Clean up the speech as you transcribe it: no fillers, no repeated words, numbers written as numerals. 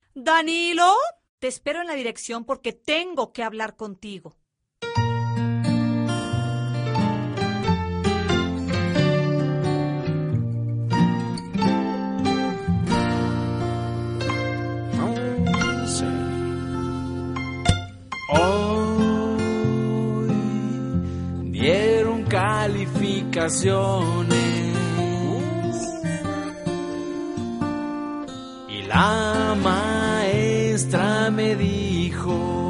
Danilo, te espero en la dirección porque tengo que hablar contigo. Hoy dieron calificaciones y la maestra me dijo: